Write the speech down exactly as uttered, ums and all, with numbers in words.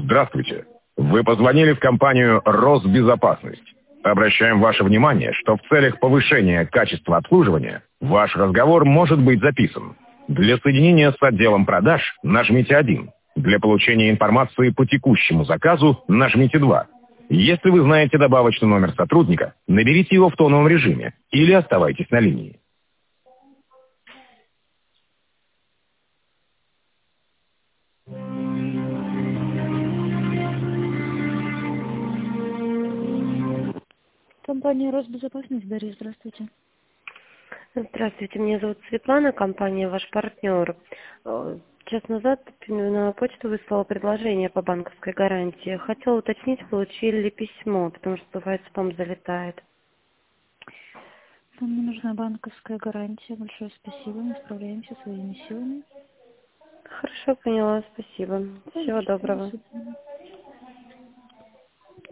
Здравствуйте. Вы позвонили в компанию «Росбезопасность». Обращаем ваше внимание, что в целях повышения качества обслуживания ваш разговор может быть записан. Для соединения с отделом продаж нажмите один. Для получения информации по текущему заказу нажмите два. Если вы знаете добавочный номер сотрудника, наберите его в тоновом режиме или оставайтесь на линии. Компания «Росбезопасность», Дарья, здравствуйте. Здравствуйте, меня зовут Светлана, компания «Ваш партнер». Э, Час назад на почту выслала предложение по банковской гарантии. Хотела уточнить, получили ли письмо, потому что бывает спам залетает. Нам не нужна банковская гарантия. Большое спасибо. Мы справляемся своими силами. Хорошо, поняла, спасибо. Всего доброго. До свидания.